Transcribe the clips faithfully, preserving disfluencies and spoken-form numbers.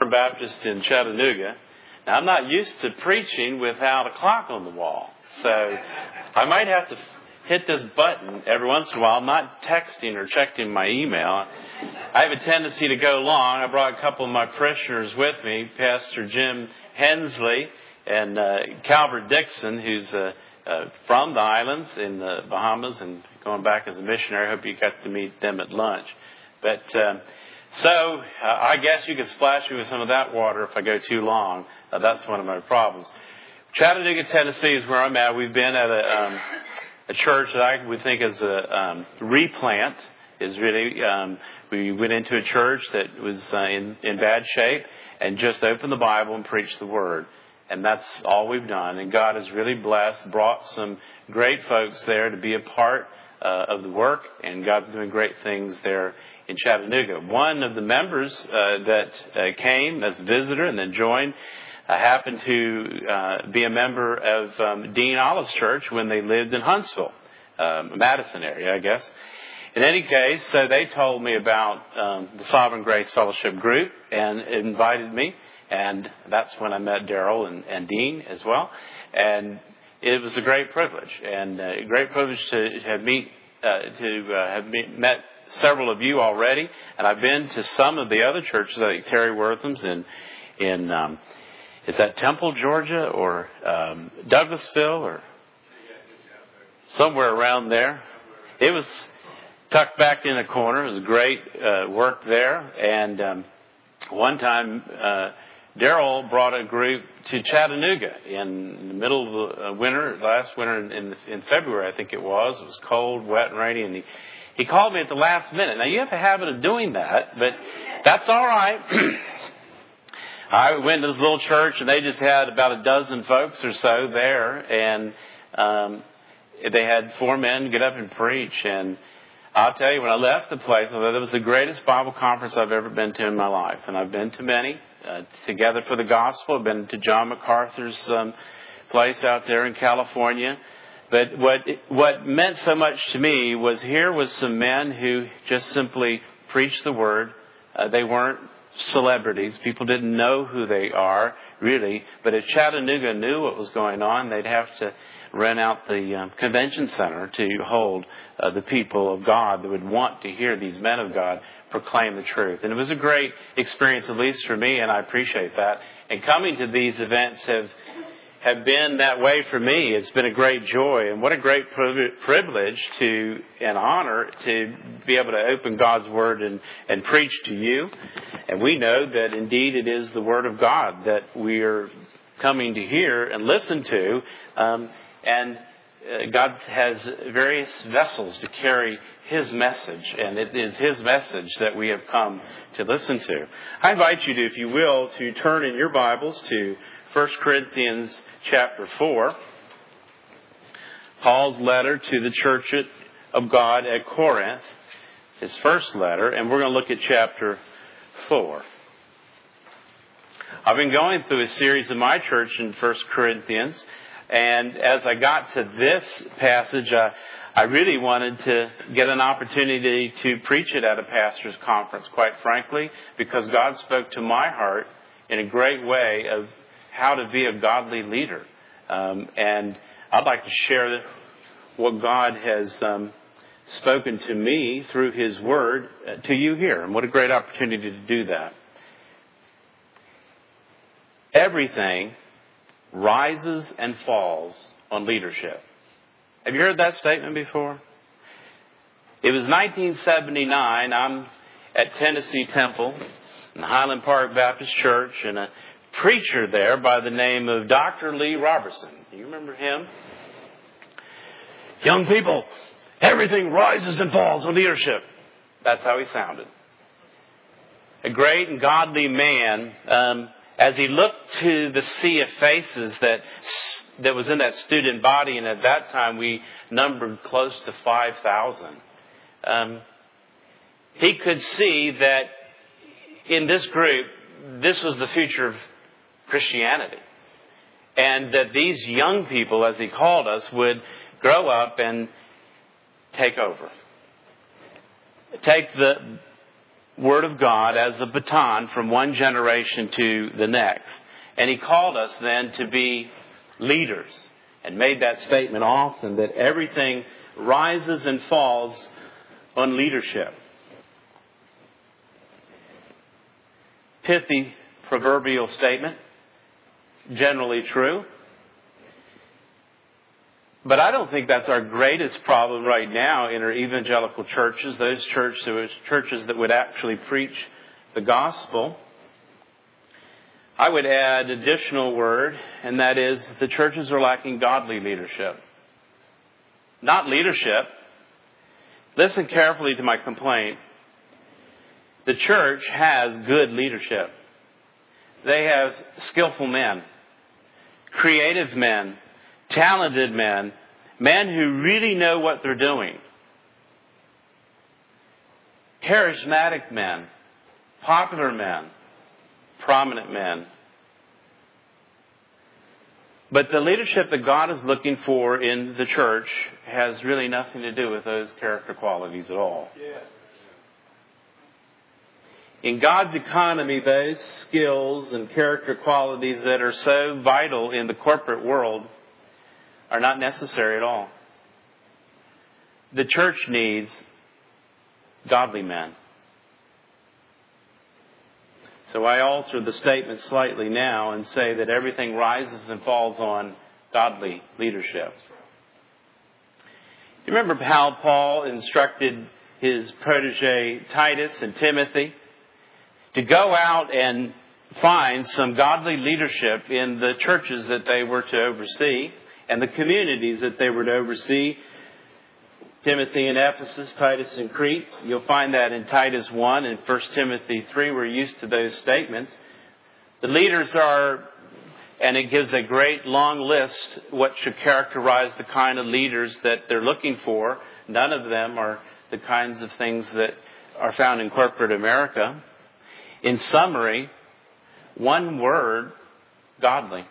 Reformed Baptist in Chattanooga. Now, I'm not used to preaching without a clock on the wall. So I might have to hit this button every once in a while. I'm not texting or checking my email. I have a tendency to go long. I brought a couple of my parishioners with me, Pastor Jim Hensley and uh, Calvert Dixon, who's uh, uh, from the islands in the Bahamas and going back as a missionary. I hope you got to meet them at lunch. But um, so uh, I guess you could splash me with some of that water if I go too long. Uh, that's one of my problems. Chattanooga, Tennessee is where I'm at. We've been at a, um, a church that I would think is a um, replant. Is really um, we went into a church that was uh, in, in bad shape and just opened the Bible and preached the Word. And that's all we've done. And God has really blessed, brought some great folks there to be a part uh, of the work. And God's doing great things there in Chattanooga. One of the members uh, that uh, came as a visitor and then joined uh, happened to uh, be a member of um, Dean Olive's church when they lived in Huntsville, um, Madison area, I guess. In any case, so they told me about um, the Sovereign Grace Fellowship group and invited me. And that's when I met Daryl and, and Dean as well. And it was a great privilege, and a great privilege to have meet uh, to uh, have meet, met several of you already. And I've been to some of the other churches, like Terry Wortham's in in um, is that Temple, Georgia, or um, Douglasville, or somewhere around there. It was tucked back in a corner. It was great uh, work there. And um, one time. Uh, Daryl brought a group to Chattanooga in the middle of the winter, last winter in, in, in February, I think it was. It was cold, wet, and rainy, and he, he called me at the last minute. Now, you have a habit of doing that, but that's all right. I went to this little church, and they just had about a dozen folks or so there, and um, they had four men get up and preach. And I'll tell you, when I left the place, I thought it was the greatest Bible conference I've ever been to in my life, and I've been to many. Uh, Together for the Gospel. I've been to John MacArthur's um, place out there in California. But what what meant so much to me was here was some men who just simply preached the Word. Uh, they weren't celebrities. People didn't know who they are, really. But if Chattanooga knew what was going on, they'd have to rent out the um, convention center to hold uh, the people of God that would want to hear these men of God proclaim the truth. And it was a great experience, at least for me, and I appreciate that. And coming to these events have have been that way for me. It's been a great joy, and what a great privilege to and honor to be able to open God's Word and, and preach to you. And we know that indeed it is the Word of God that we are coming to hear and listen to. Um, and uh, God has various vessels to carry His message, and it is His message that we have come to listen to. I invite you to, if you will, to turn in your Bibles to First Corinthians chapter four, Paul's letter to the church of God at Corinth, his first letter, and we're going to look at chapter four. I've been going through a series in my church in First Corinthians, and as I got to this passage, I, I really wanted to get an opportunity to preach it at a pastor's conference, quite frankly, because God spoke to my heart in a great way of how to be a godly leader. Um, and I'd like to share what God has um, spoken to me through His Word uh, to you here. And what a great opportunity to do that. Everything rises and falls on leadership. Have you heard that statement before? It was nineteen seventy-nine. I'm at Tennessee Temple in Highland Park Baptist Church, and a preacher there by the name of Doctor Lee Robertson. Do you remember him? Young people, everything rises and falls on leadership. That's how he sounded. A great and godly man. Um, as he looked to the sea of faces that that was in that student body, and at that time we numbered close to five thousand, um, he could see that in this group, this was the future of Christianity. And that these young people, as he called us, would grow up and take over. Take the Word of God as the baton from one generation to the next. And He called us then to be leaders, and made that statement often, that everything rises and falls on leadership. Pithy proverbial statement, generally true. But I don't think that's our greatest problem right now in our evangelical churches, those churches, churches that would actually preach the gospel. I would add additional word, and that is the churches are lacking godly leadership. Not leadership. Listen carefully to my complaint. The church has good leadership. They have skillful men, creative men, talented men, men who really know what they're doing. Charismatic men, popular men, prominent men. But the leadership that God is looking for in the church has really nothing to do with those character qualities at all. Yeah. In God's economy, those skills and character qualities that are so vital in the corporate world are not necessary at all. The church needs godly men. So I alter the statement slightly now and say that everything rises and falls on godly leadership. You remember how Paul instructed his protege Titus and Timothy to go out and find some godly leadership in the churches that they were to oversee and the communities that they were to oversee. Timothy in Ephesus, Titus in Crete. You'll find that in Titus one and First Timothy three. We're used to those statements. The leaders are, and it gives a great long list, what should characterize the kind of leaders that they're looking for. None of them are the kinds of things that are found in corporate America. In summary, one word, godly.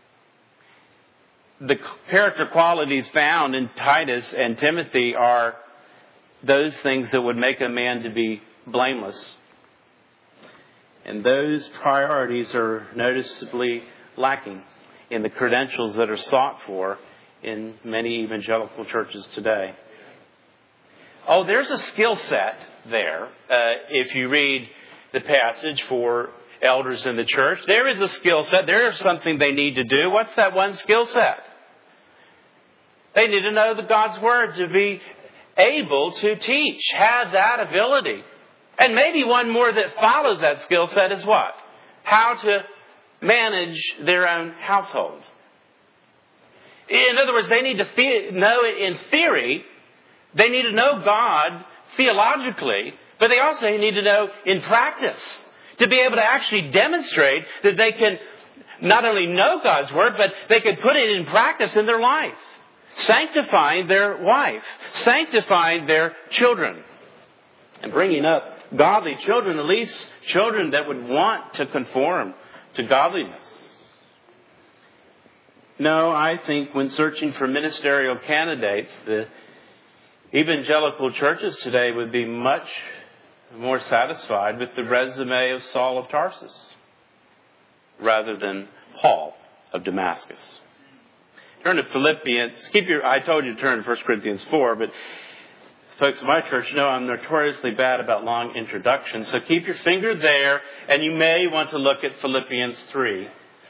The character qualities found in Titus and Timothy are those things that would make a man to be blameless. And those priorities are noticeably lacking in the credentials that are sought for in many evangelical churches today. Oh, there's a skill set there. Uh, if you read the passage for elders in the church, there is a skill set. There is something they need to do. What's that one skill set? They need to know the God's Word, to be able to teach, have that ability. And maybe one more that follows that skill set is what? How to manage their own household. In other words, they need to the- know it in theory. They need to know God theologically, but they also need to know in practice, to be able to actually demonstrate that they can not only know God's Word, but they can put it in practice in their life. Sanctifying their wife, sanctifying their children, and bringing up godly children, at least children that would want to conform to godliness. No, I think when searching for ministerial candidates, the evangelical churches today would be much more satisfied with the resume of Saul of Tarsus rather than Paul of Damascus. Turn to Philippians. Keep your, I told you to turn to First Corinthians four, but folks in my church know I'm notoriously bad about long introductions. So keep your finger there, and you may want to look at Philippians three.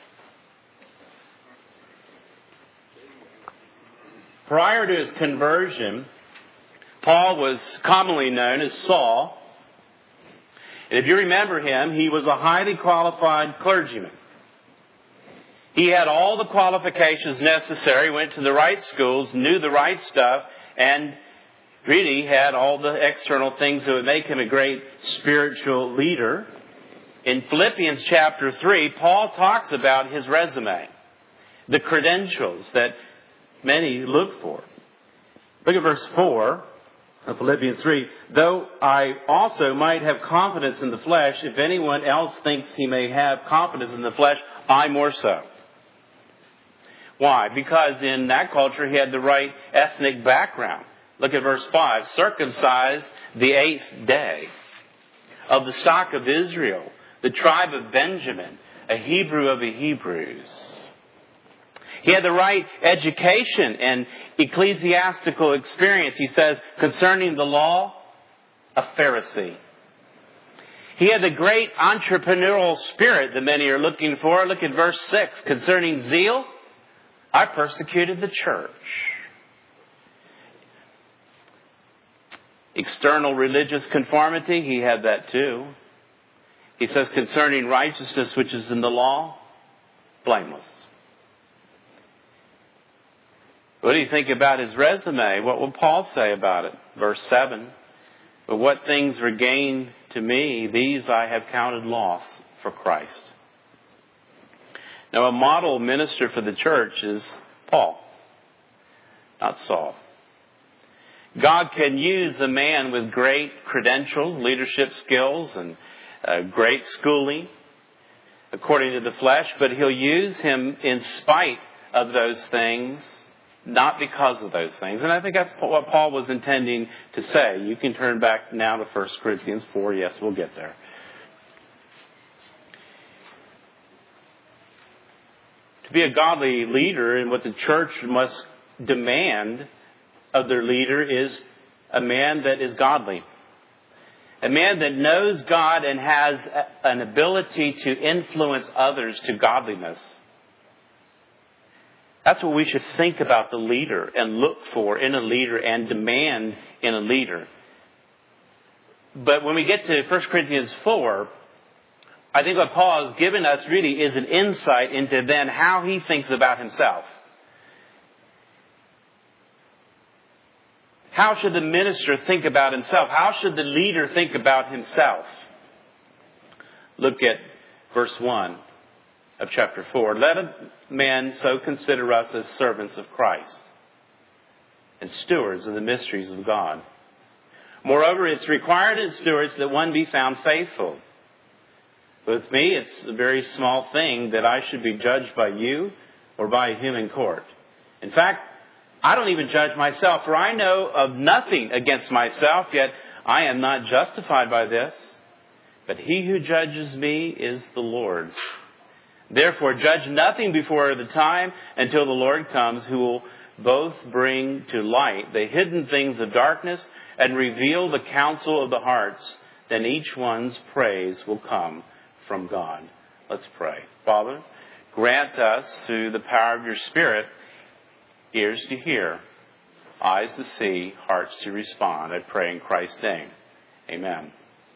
Prior to his conversion, Paul was commonly known as Saul. And if you remember him, he was a highly qualified clergyman. He had all the qualifications necessary, went to the right schools, knew the right stuff, and really had all the external things that would make him a great spiritual leader. In Philippians chapter three, Paul talks about his resume, the credentials that many look for. Look at verse four of Philippians three. Though I also might have confidence in the flesh, if anyone else thinks he may have confidence in the flesh, I more so. Why? Because in that culture he had the right ethnic background. Look at verse five. Circumcised the eighth day of the stock of Israel, the tribe of Benjamin, a Hebrew of the Hebrews. He had the right education and ecclesiastical experience. He says, concerning the law, a Pharisee. He had the great entrepreneurial spirit that many are looking for. Look at verse six. Concerning zeal, I persecuted the church. External religious conformity, he had that too. He says, concerning righteousness which is in the law, blameless. What do you think about his resume? What will Paul say about it? Verse seven. But what things were gain to me, these I have counted loss for Christ. Now, a model minister for the church is Paul, not Saul. God can use a man with great credentials, leadership skills, and uh, great schooling, according to the flesh, but he'll use him in spite of those things, not because of those things. And I think that's what Paul was intending to say. You can turn back now to First Corinthians four. Yes, we'll get there. To be a godly leader, and what the church must demand of their leader, is a man that is godly. A man that knows God and has an ability to influence others to godliness. That's what we should think about the leader and look for in a leader and demand in a leader. But when we get to First Corinthians four, I think what Paul has given us really is an insight into then how he thinks about himself. How should the minister think about himself? How should the leader think about himself? Look at verse one. Of chapter four. Let a man so consider us as servants of Christ and stewards of the mysteries of God. Moreover, it's required in stewards that one be found faithful. With me, it's a very small thing that I should be judged by you or by a human court. In fact, I don't even judge myself, for I know of nothing against myself, yet I am not justified by this. But he who judges me is the Lord. Therefore, judge nothing before the time until the Lord comes, who will both bring to light the hidden things of darkness and reveal the counsel of the hearts. Then each one's praise will come from God. Let's pray. Father, grant us through the power of your Spirit ears to hear, eyes to see, hearts to respond. I pray in Christ's name. Amen.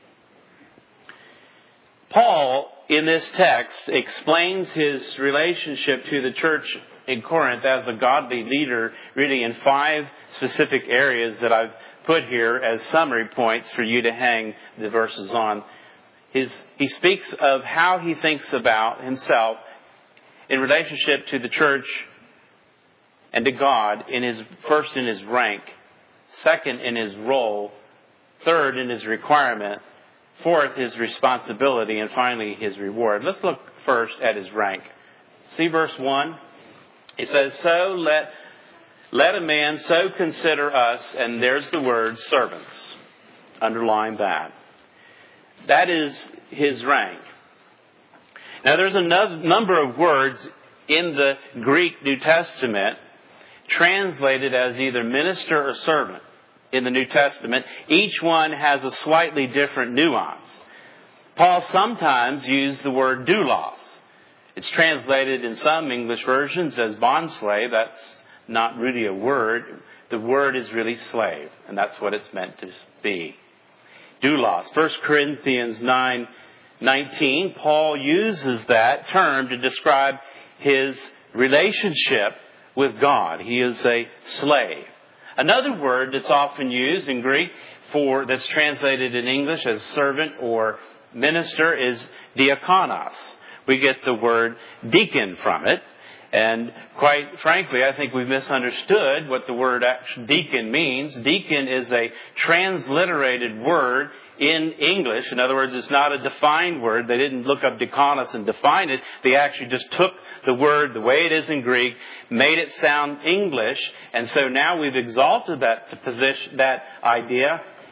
Paul, in this text, explains his relationship to the church in Corinth as a godly leader, really in five specific areas that I've put here as summary points for you to hang the verses on. His, he speaks of how he thinks about himself in relationship to the church and to God, in his first in his rank, second in his role, third in his requirement, fourth, his responsibility, and finally, his reward. Let's look first at his rank. See verse one? It says, So let, let a man so consider us, and there's the word servants. Underline that. That is his rank. Now, there's a no- number of words in the Greek New Testament translated as either minister or servant. In the New Testament, each one has a slightly different nuance. Paul sometimes used the word doulos. It's translated in some English versions as bondslave. That's not really a word. The word is really slave, and that's what it's meant to be. Doulos. First Corinthians nine nineteen, Paul uses that term to describe his relationship with God. He is a slave. Another word that's often used in Greek for that's translated in English as servant or minister is diakonos. We get the word deacon from it. And quite frankly, I think we've misunderstood what the word deacon means. Deacon is a transliterated word in English. In other words, it's not a defined word. They didn't look up diakonos and define it. They actually just took the word the way it is in Greek, made it sound English, and so now we've exalted that position, that idea,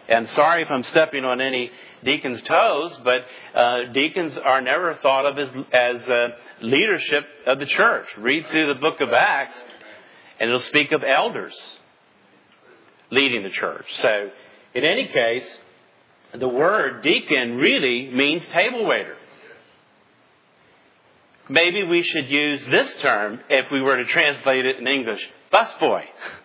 And sorry if I'm stepping on any deacons' toes, but uh, deacons are never thought of as, as uh, leadership of the church. Read through the book of Acts, and it'll speak of elders leading the church. So, in any case, the word deacon really means table waiter. Maybe we should use this term if we were to translate it in English. Busboy.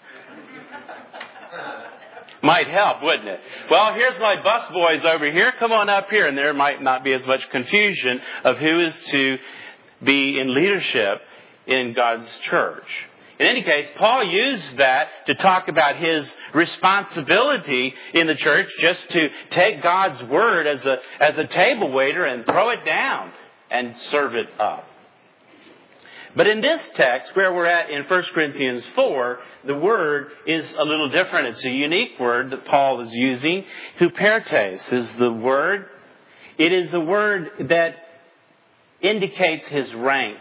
Might help, wouldn't it? Well, here's my busboys over here. Come on up here. And there might not be as much confusion of who is to be in leadership in God's church. In any case, Paul used that to talk about his responsibility in the church, just to take God's word as a, as a table waiter and throw it down and serve it up. But in this text, where we're at in First Corinthians four, the word is a little different. It's a unique word that Paul is using. Hupertes is the word. It is a word that indicates his rank.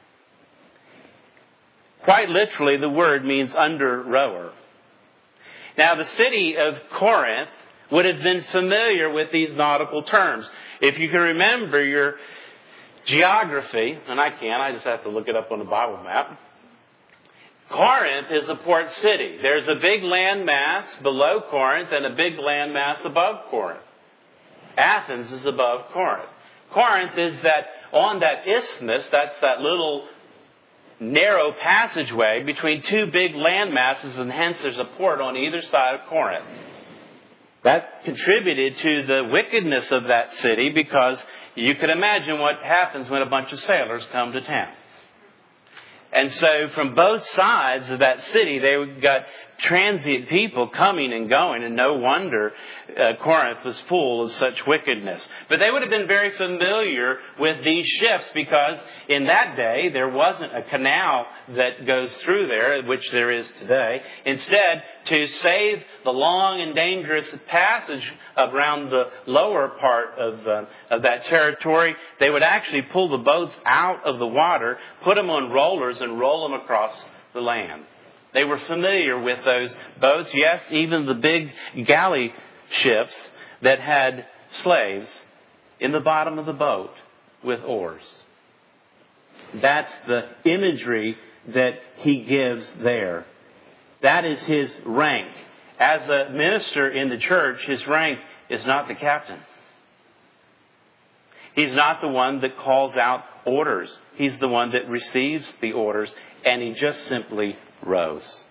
Quite literally, the word means under rower. Now, the city of Corinth would have been familiar with these nautical terms. If you can remember your geography, and I can, I just have to look it up on the Bible map. Corinth is a port city. There's a big land mass below Corinth and a big land mass above Corinth. Athens is above Corinth. Corinth is that, on that isthmus, that's that little narrow passageway between two big land masses, and hence there's a port on either side of Corinth. That contributed to the wickedness of that city, because you can imagine what happens when a bunch of sailors come to town. And so from both sides of that city, they got transient people coming and going, and no wonder uh, Corinth was full of such wickedness. But they would have been very familiar with these ships, because in that day there wasn't a canal that goes through there, which there is today. Instead, to save the long and dangerous passage around the lower part of, uh, of that territory, they would actually pull the boats out of the water, put them on rollers, and roll them across the land. They were familiar with those boats. Yes, even the big galley ships that had slaves in the bottom of the boat with oars. That's the imagery that he gives there. That is his rank. As a minister in the church, his rank is not the captain. He's not the one that calls out orders. He's the one that receives the orders, and he just simply rows.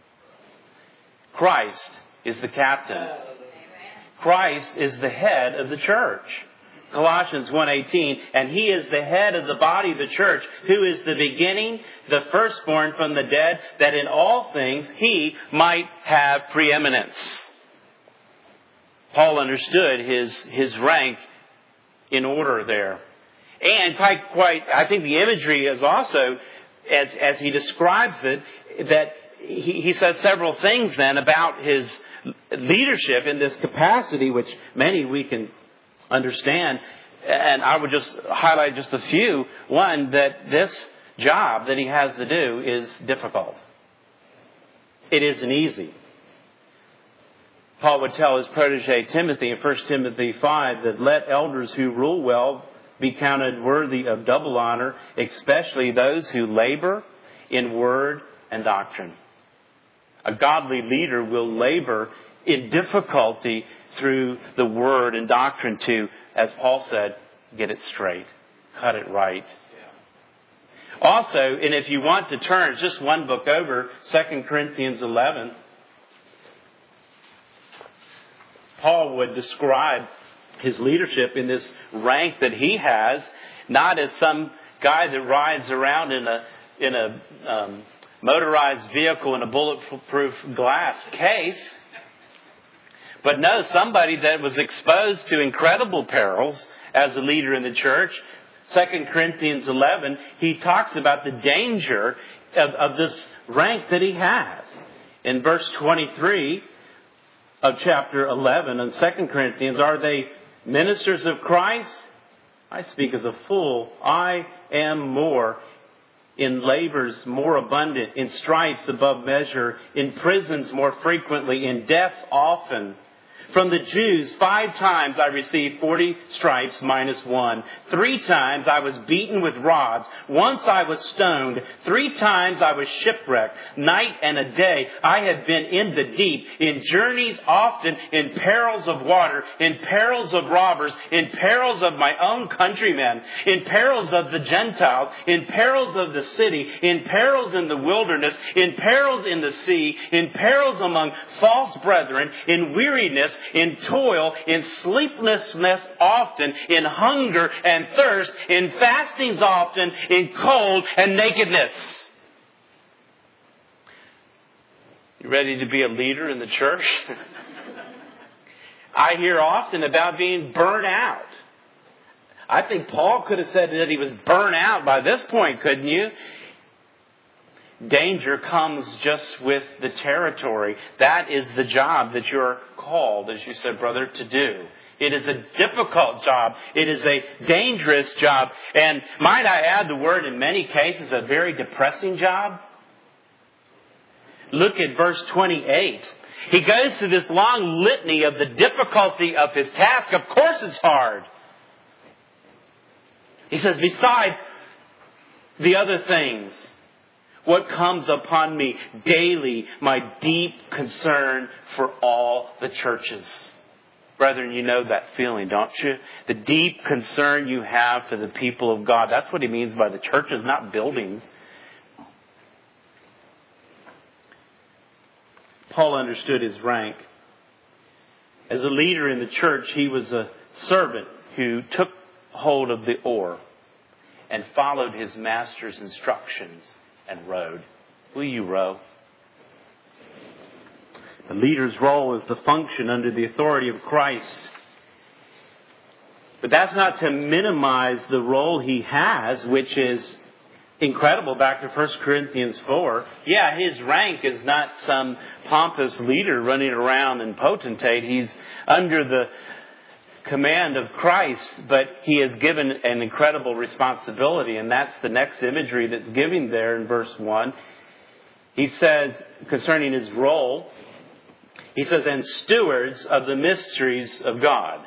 Christ is the captain. Christ is the head of the church. Colossians one eighteen, and he is the head of the body of the church, who is the beginning, the firstborn from the dead, that in all things he might have preeminence. Paul understood his, his rank in order there. And quite, quite, I think the imagery is also, as, as he describes it, that he, he says several things then about his leadership in this capacity, which many we can understand. And I would just highlight just a few. One, that this job that he has to do is difficult. It isn't easy. Paul would tell his protege Timothy in First Timothy five that let elders who rule well be counted worthy of double honor, especially those who labor in word and doctrine. A godly leader will labor in difficulty through the word and doctrine to, as Paul said, get it straight, cut it right. Also, and if you want to turn just one book over, Second Corinthians eleven, Paul would describe his leadership in this rank that he has, not as some guy that rides around in a in a um, motorized vehicle in a bulletproof glass case, but no, somebody that was exposed to incredible perils as a leader in the church. Second Corinthians eleven, he talks about the danger of, of this rank that he has. In verse twenty-three of chapter eleven in Second Corinthians, are they ministers of Christ? I speak as a fool. I am more. In labors more abundant, in stripes above measure, in prisons more frequently, in deaths often. From the Jews, five times I received forty stripes minus one. Three times I was beaten with rods. Once I was stoned. Three times I was shipwrecked. Night and a day I have been in the deep, in journeys often, in perils of water, in perils of robbers, in perils of my own countrymen, in perils of the Gentiles, in perils of the city, in perils in the wilderness, in perils in the sea, in perils among false brethren, in weariness, in toil, in sleeplessness often, in hunger and thirst, in fastings often, in cold and nakedness. You ready to be a leader in the church? I hear often about being burnt out. I think Paul could have said that he was burnt out by this point, couldn't you? Danger comes just with the territory. That is the job that you're called, as you said, brother, to do. It is a difficult job. It is a dangerous job. And might I add the word, in many cases, a very depressing job? Look at verse twenty-eight. He goes through this long litany of the difficulty of his task. Of course it's hard. He says, besides the other things, what comes upon me daily, my deep concern for all the churches. Brethren, you know that feeling, don't you? The deep concern you have for the people of God. That's what he means by the churches, not buildings. Paul understood his rank. As a leader in the church, he was a servant who took hold of the oar and followed his master's instructions and rowed. Will you row? The leader's role is to function under the authority of Christ. But that's not to minimize the role he has, which is incredible. Back to First Corinthians four. Yeah, his rank is not some pompous leader running around and potentate. He's under the command of Christ, but he is given an incredible responsibility, and that's the next imagery that's given there in verse one. He says, concerning his role, he says, and stewards of the mysteries of God.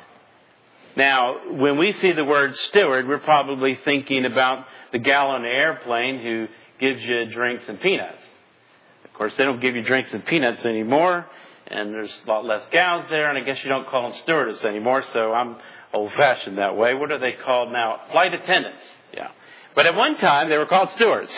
Now, when we see the word steward, we're probably thinking about the gal on the airplane who gives you drinks and peanuts. Of course, they don't give you drinks and peanuts anymore, and there's a lot less gals there, and I guess you don't call them stewardess anymore, so I'm old-fashioned that way. What are they called now? Flight attendants. Yeah. But at one time, they were called stewards.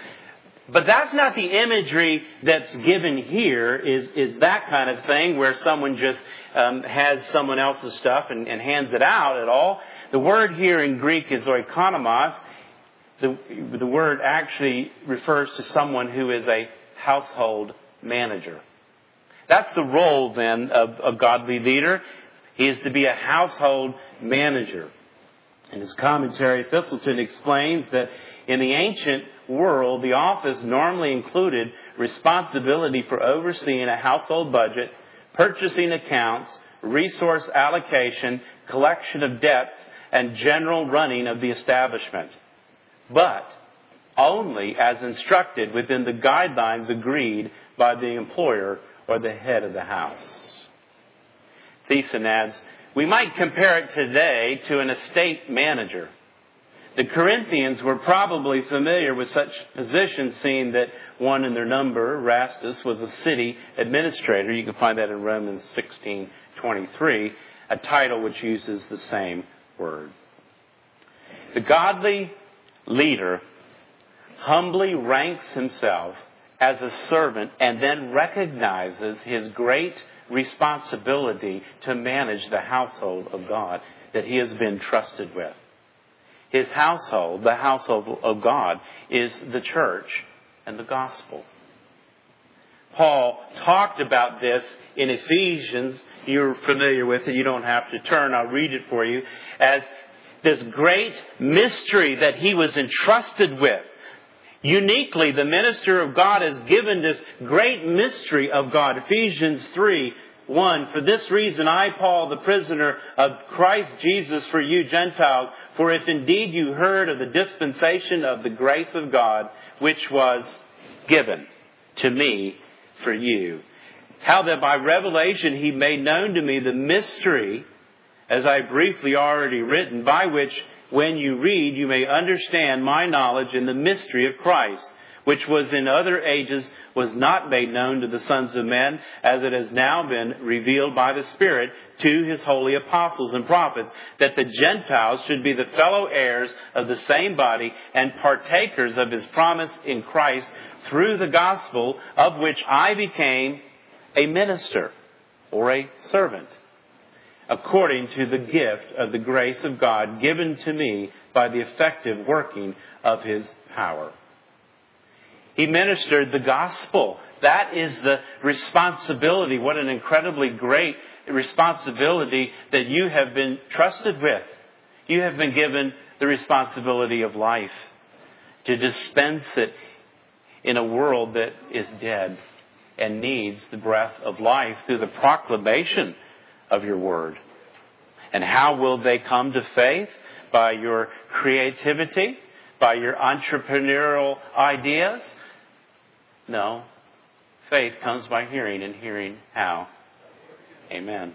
But that's not the imagery that's given here, is, is that kind of thing where someone just um, has someone else's stuff and, and hands it out at all. The word here in Greek is oikonomos. The, the word actually refers to someone who is a household manager. That's the role, then, of a godly leader. He is to be a household manager. In his commentary, Thistleton explains that in the ancient world, the office normally included responsibility for overseeing a household budget, purchasing accounts, resource allocation, collection of debts, and general running of the establishment. But only as instructed within the guidelines agreed by the employer or the head of the house. Thiessen adds, we might compare it today to an estate manager. The Corinthians were probably familiar with such positions, seeing that one in their number, Erastus, was a city administrator. You can find that in Romans sixteen twenty-three, a title which uses the same word. The godly leader humbly ranks himself as a servant and then recognizes his great responsibility to manage the household of God that he has been trusted with. His household, the household of God, is the church and the gospel. Paul talked about this in Ephesians. You're familiar with it. You don't have to turn. I'll read it for you. As this great mystery that he was entrusted with. Uniquely, the minister of God is given this great mystery of God. Ephesians three one. For this reason, I, Paul, the prisoner of Christ Jesus for you Gentiles, for if indeed you heard of the dispensation of the grace of God, which was given to me for you. How that by revelation He made known to me the mystery, as I briefly already written, by which when you read you may understand my knowledge in the mystery of Christ, which was in other ages was not made known to the sons of men, as it has now been revealed by the Spirit to His holy apostles and prophets, that the Gentiles should be the fellow heirs of the same body and partakers of His promise in Christ through the gospel, of which I became a minister or a servant, according to the gift of the grace of God given to me by the effective working of His power. He ministered the gospel. That is the responsibility. What an incredibly great responsibility that you have been trusted with. You have been given the responsibility of life, to dispense it in a world that is dead and needs the breath of life through the proclamation of your word. And how will they come to faith? By your creativity? By your entrepreneurial ideas? No. Faith comes by hearing, and hearing how? Amen.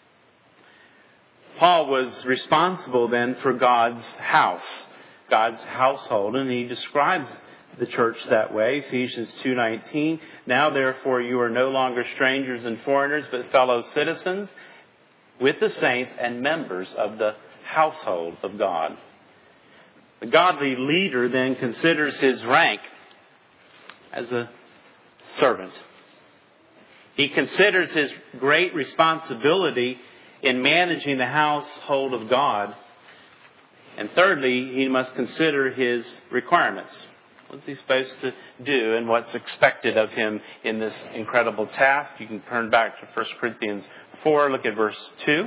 Paul was responsible then for God's house, God's household, and he describes the church that way. Ephesians two nineteen. Now therefore you are no longer strangers and foreigners, but fellow citizens with the saints and members of the household of God. The godly leader then considers his rank as a servant. He considers his great responsibility in managing the household of God. And thirdly, he must consider his requirements. What's he supposed to do and what's expected of him in this incredible task? You can turn back to First Corinthians four, look at verse two.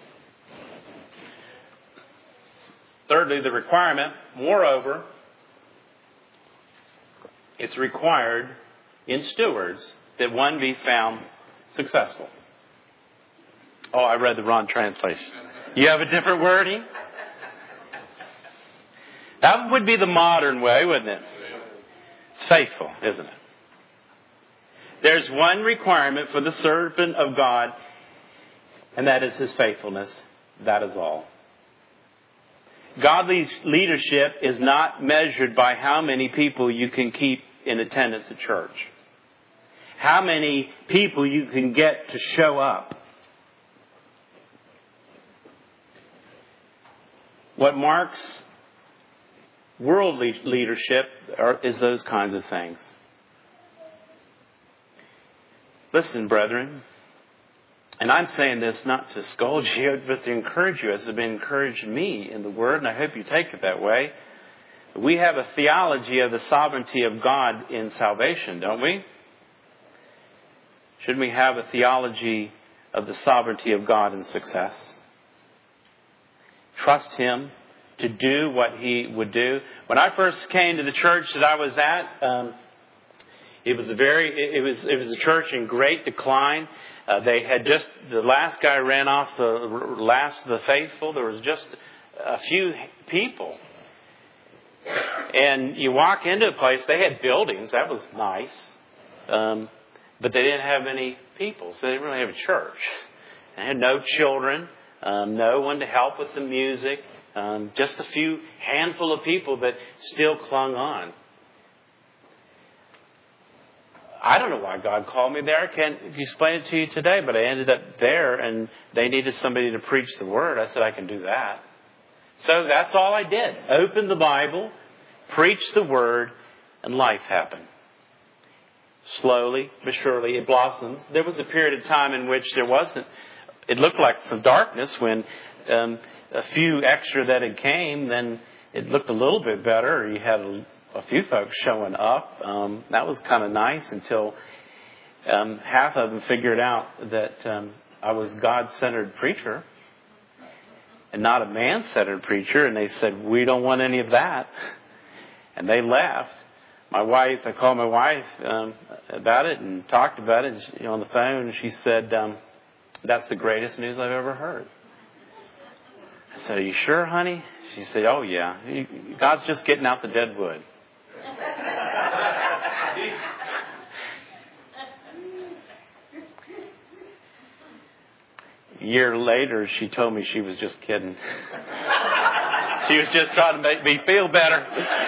Thirdly, the requirement, moreover, it's required in stewards that one be found successful. Oh, I read the wrong translation. You have a different wording? That would be the modern way, wouldn't it? It's faithful, isn't it? There's one requirement for the servant of God, and that is his faithfulness. That is all. Godly leadership is not measured by how many people you can keep in attendance at church, how many people you can get to show up. What marks worldly leadership are, is those kinds of things. Listen, brethren, and I'm saying this not to scold you, but to encourage you, as has been encouraged me in the Word, and I hope you take it that way. We have a theology of the sovereignty of God in salvation, don't we? Shouldn't we have a theology of the sovereignty of God in success? Trust Him to do what He would do. When I first came to the church that I was at, um, it was a very, it was, it was a church in great decline. Uh, they had just, the last guy ran off the last of the faithful. There was just a few people. And you walk into a place, they had buildings, that was nice. Um, but they didn't have any people, so they didn't really have a church. They had no children, um, no one to help with the music. Um, just a few handful of people that still clung on. I don't know why God called me there. I can't explain it to you today, but I ended up there and they needed somebody to preach the Word. I said, I can do that. So that's all I did. Open the Bible, preach the Word, and life happened. Slowly but surely it blossomed. There was a period of time in which there wasn't, it looked like some darkness when um, a few extra that had came, then it looked a little bit better. You had a, a few folks showing up. Um, that was kind of nice until um, half of them figured out that um, I was God-centered preacher and not a man-centered preacher. And they said, we don't want any of that. And they left. My wife, I called my wife um, about it and talked about it and she, you know, on the phone. And she said, um, that's the greatest news I've ever heard. I said, are you sure, honey? She said, oh, yeah. God's just getting out the dead wood. A year later, she told me she was just kidding. She was just trying to make me feel better.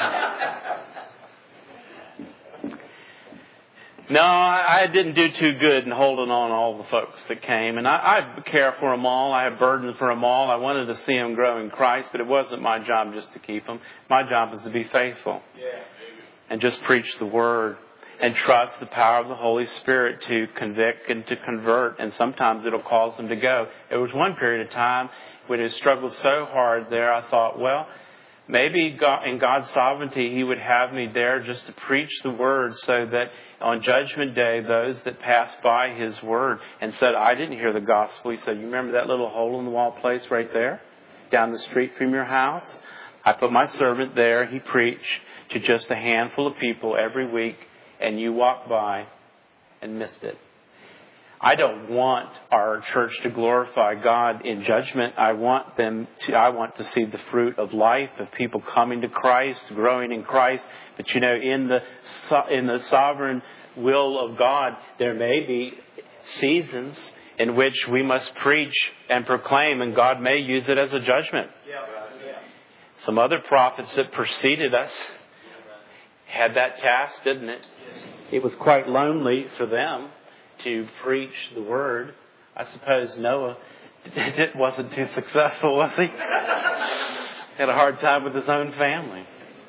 No, I didn't do too good in holding on all the folks that came. And I, I care for them all. I have burden for them all. I wanted to see them grow in Christ, but it wasn't my job just to keep them. My job was to be faithful. And just preach the Word. And trust the power of the Holy Spirit to convict and to convert. And sometimes it'll cause them to go. There was one period of time when it struggled so hard there, I thought, well, maybe God, in God's sovereignty, He would have me there just to preach the Word so that on Judgment Day, those that passed by His Word and said, I didn't hear the gospel. He said, you remember that little hole in the wall place right there down the street from your house? I put my servant there. He preached to just a handful of people every week. And you walked by and missed it. I don't want our church to glorify God in judgment. I want them to, I want to see the fruit of life, of people coming to Christ, growing in Christ. But you know, in the, in the sovereign will of God, there may be seasons in which we must preach and proclaim, and God may use it as a judgment. Some other prophets that preceded us had that task, didn't it? It was quite lonely for them to preach the Word. I suppose Noah wasn't too successful, was he? Had a hard time with his own family.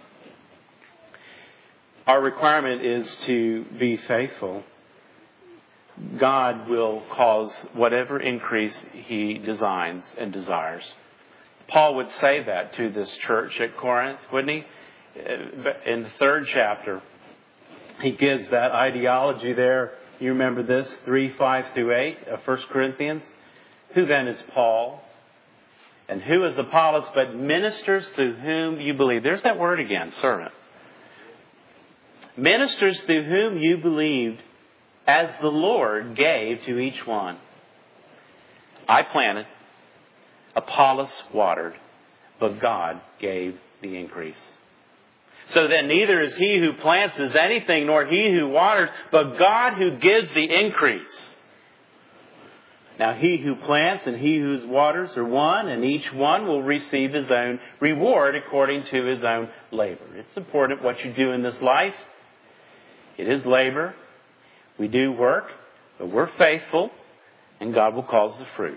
Our requirement is to be faithful. God will cause whatever increase He designs and desires. Paul would say that to this church at Corinth, wouldn't he? In the third chapter, he gives that ideology there. You remember this, three, five through eight of First Corinthians. Who then is Paul? And who is Apollos but ministers through whom you believe? There's that word again, servant. Ministers through whom you believed, as the Lord gave to each one. I planted, Apollos watered, but God gave the increase. So then neither is he who plants is anything, nor he who waters, but God who gives the increase. Now he who plants and he who waters are one, and each one will receive his own reward according to his own labor. It's important what you do in this life. It is labor. We do work, but we're faithful, and God will cause the fruit.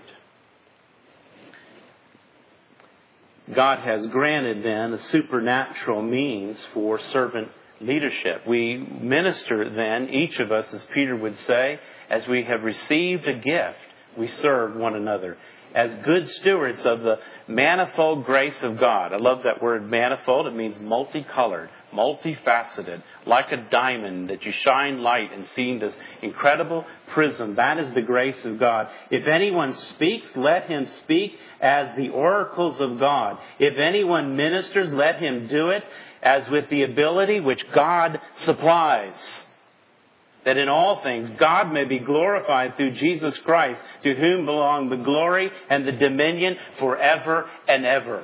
God has granted then a supernatural means for servant leadership. We minister then, each of us, as Peter would say, as we have received a gift, we serve one another as good stewards of the manifold grace of God. I love that word manifold. It means multicolored, multifaceted, like a diamond that you shine light and see this incredible prism. That is the grace of God. If anyone speaks, let him speak as the oracles of God. If anyone ministers, let him do it as with the ability which God supplies. That in all things God may be glorified through Jesus Christ, to whom belong the glory and the dominion forever and ever.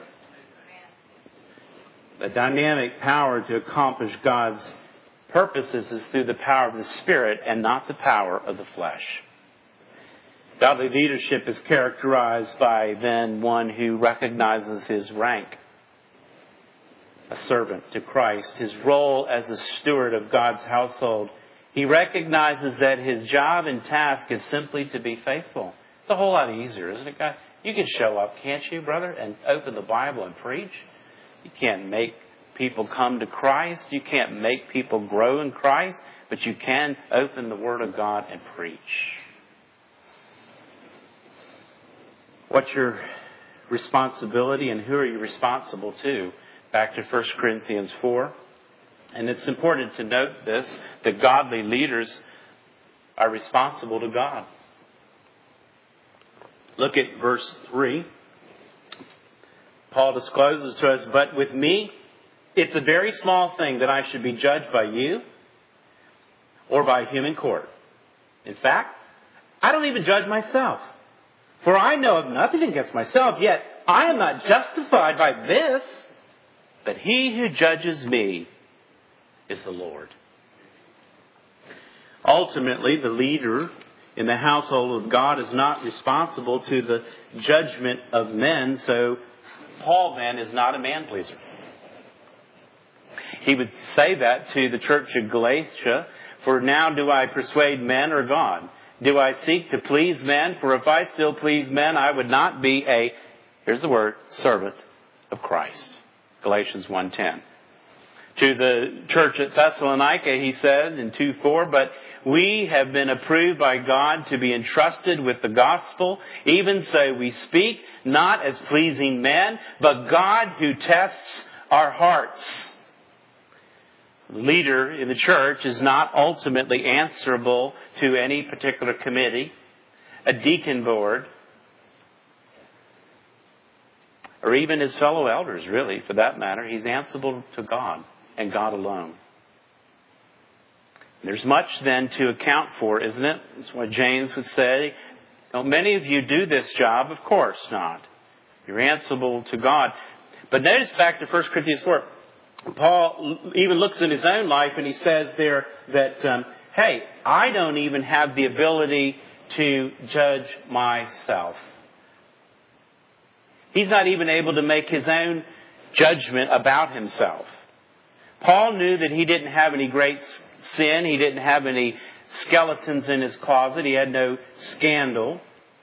The dynamic power to accomplish God's purposes is through the power of the Spirit and not the power of the flesh. Godly leadership is characterized by then one who recognizes his rank, a servant to Christ, his role as a steward of God's household. He recognizes that his job and task is simply to be faithful. It's a whole lot easier, isn't it, God? You can show up, can't you, brother, and open the Bible and preach. You can't make people come to Christ. You can't make people grow in Christ, but you can open the Word of God and preach. What's your responsibility and who are you responsible to? Back to First Corinthians four. And it's important to note this, that godly leaders are responsible to God. Look at verse three. Paul discloses to us, but with me, it's a very small thing that I should be judged by you or by human court. In fact, I don't even judge myself. For I know of nothing against myself, yet I am not justified by this. But he who judges me is the Lord. Ultimately, the leader in the household of God is not responsible to the judgment of men. So Paul then is not a man pleaser. He would say that to the church of Galatia, for now do I persuade men or God? Do I seek to please men? For if I still please men, I would not be a, here's the word, servant of Christ. Galatians one ten. To the church at Thessalonica, he said in two four, but we have been approved by God to be entrusted with the gospel. Even so we speak, not as pleasing men, but God who tests our hearts. The leader in the church is not ultimately answerable to any particular committee, a deacon board, or even his fellow elders, really, for that matter. He's answerable to God and God alone. There's much then to account for, isn't it? That's what James would say. Don't many of you do this job? Of course not. You're answerable to God. But notice back to First Corinthians four. Paul even looks in his own life and he says there that, um, hey, I don't even have the ability to judge myself. He's not even able to make his own judgment about himself. Paul knew that he didn't have any great sin. He didn't have any skeletons in his closet. He had no scandal.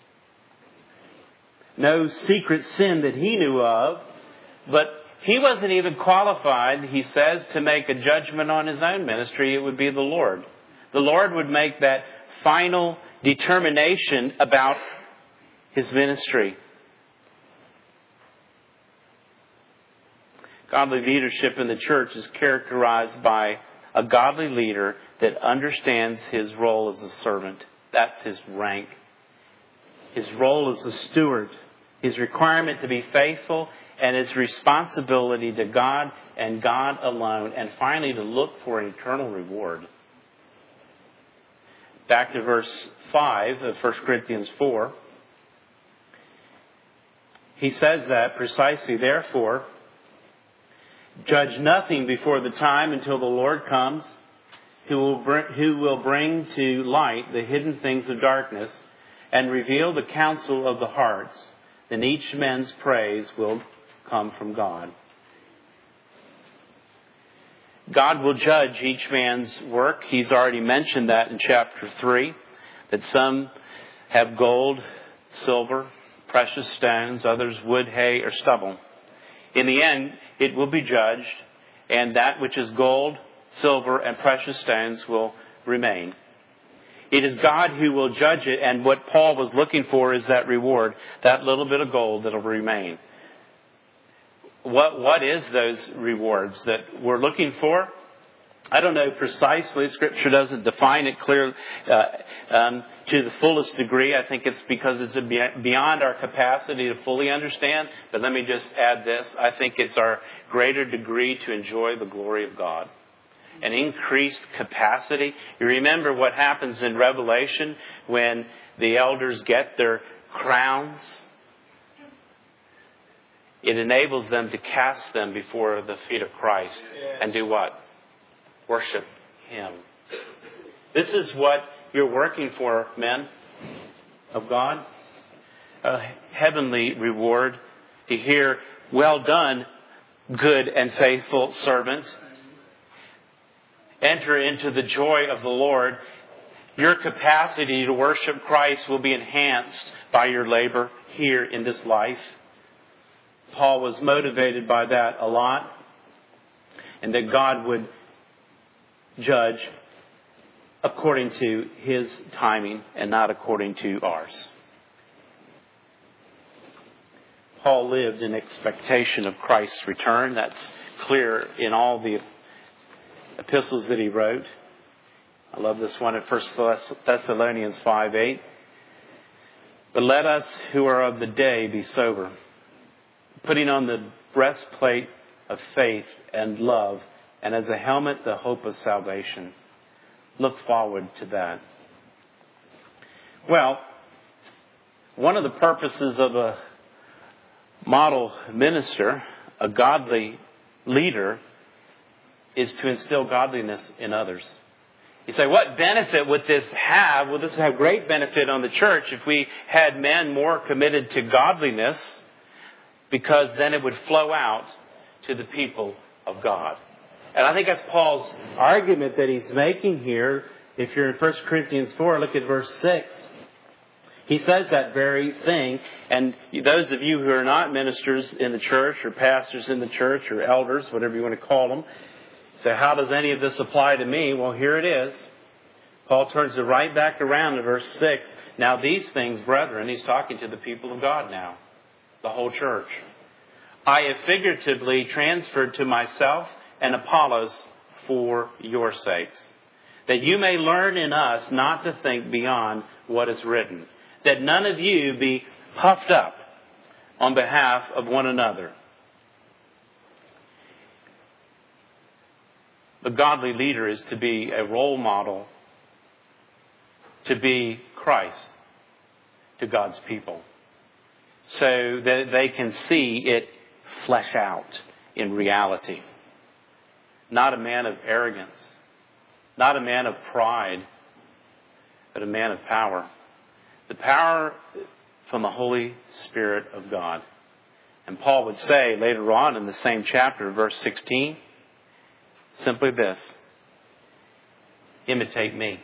No secret sin that he knew of. But he wasn't even qualified, he says, to make a judgment on his own ministry. It would be the Lord. The Lord would make that final determination about his ministry. Godly leadership in the church is characterized by a godly leader that understands his role as a servant. That's his rank. His role as a steward. His requirement to be faithful and his responsibility to God and God alone. And finally, to look for an eternal reward. Back to verse five of First Corinthians four. He says that precisely, therefore, judge nothing before the time until the Lord comes, who will bring, who will bring to light the hidden things of darkness and reveal the counsel of the hearts. Then each man's praise will come from God. God will judge each man's work. He's already mentioned that in chapter three, that some have gold, silver, precious stones, others wood, hay, or stubble. In the end, it will be judged, and that which is gold, silver, and precious stones will remain. It is God who will judge it, and what Paul was looking for is that reward, that little bit of gold that will remain. What What is those rewards that we're looking for? I don't know precisely. Scripture doesn't define it clearly uh, um, to the fullest degree. I think it's because it's beyond our capacity to fully understand. But let me just add this. I think it's our greater degree to enjoy the glory of God. An increased capacity. You remember what happens in Revelation when the elders get their crowns? It enables them to cast them before the feet of Christ and do what? Worship Him. This is what you're working for, men of God. A heavenly reward to hear, well done, good and faithful servant. Enter into the joy of the Lord. Your capacity to worship Christ will be enhanced by your labor here in this life. Paul was motivated by that a lot. And that God would judge according to His timing and not according to ours. Paul lived in expectation of Christ's return. That's clear in all the epistles that he wrote. I love this one at First Thessalonians five eight. But let us who are of the day be sober, putting on the breastplate of faith and love, and as a helmet the hope of salvation. Look forward to that. Well, one of the purposes of a model minister, a godly leader, is to instill godliness in others. You say, what benefit would this have? Well, this would have great benefit on the church if we had men more committed to godliness, because then it would flow out to the people of God. And I think that's Paul's argument that he's making here. If you're in First Corinthians four, look at verse six. He says that very thing. And those of you who are not ministers in the church or pastors in the church or elders, whatever you want to call them, say, how does any of this apply to me? Well, here it is. Paul turns it right back around to verse six. Now these things, brethren, he's talking to the people of God now, the whole church. I have figuratively transferred to myself and Apollos for your sakes, that you may learn in us not to think beyond what is written, that none of you be puffed up on behalf of one another. The godly leader is to be a role model, to be Christ to God's people, so that they can see it flesh out in reality. Not a man of arrogance, not a man of pride, but a man of power. The power from the Holy Spirit of God. And Paul would say later on in the same chapter, verse sixteen, simply this: imitate me.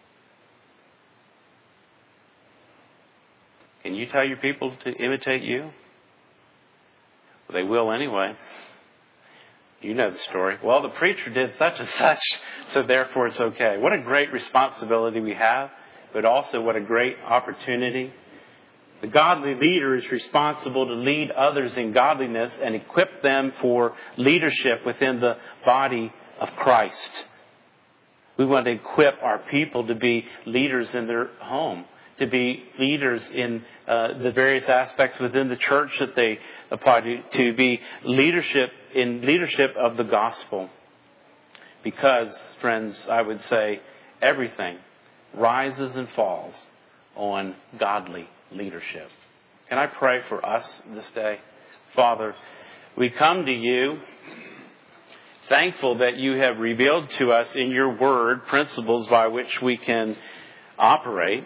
Can you tell your people to imitate you? Well, they will anyway. You know the story. Well, the preacher did such and such, so therefore it's okay. What a great responsibility we have, but also what a great opportunity. The godly leader is responsible to lead others in godliness and equip them for leadership within the body of Christ. We want to equip our people to be leaders in their home, to be leaders in uh, the various aspects within the church that they apply to, to be leadership in leadership of the gospel. Because, friends, I would say everything rises and falls on godly leadership. Can I pray for us this day? Father, we come to you thankful that you have revealed to us in your word principles by which we can operate.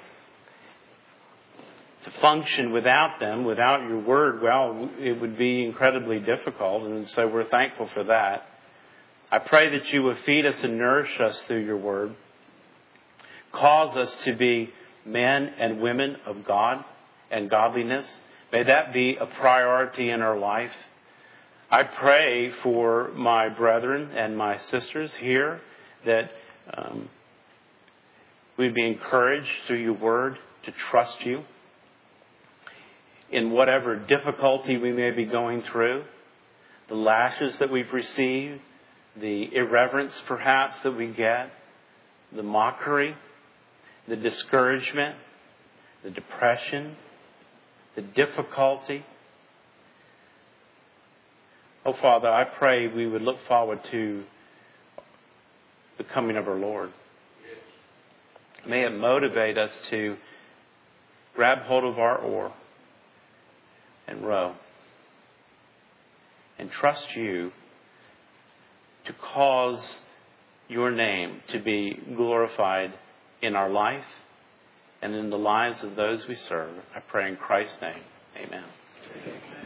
To function without them, without your word, well, it would be incredibly difficult. And so we're thankful for that. I pray that you will feed us and nourish us through your word. Cause us to be men and women of God and godliness. May that be a priority in our life. I pray for my brethren and my sisters here that um, we'd be encouraged through your word to trust you in whatever difficulty we may be going through, the lashes that we've received, the irreverence perhaps that we get, the mockery, the discouragement, the depression, the difficulty. Oh, Father, I pray we would look forward to the coming of our Lord. May it motivate us to grab hold of our oar and row and trust you to cause your name to be glorified in our life and in the lives of those we serve. I pray in Christ's name. Amen.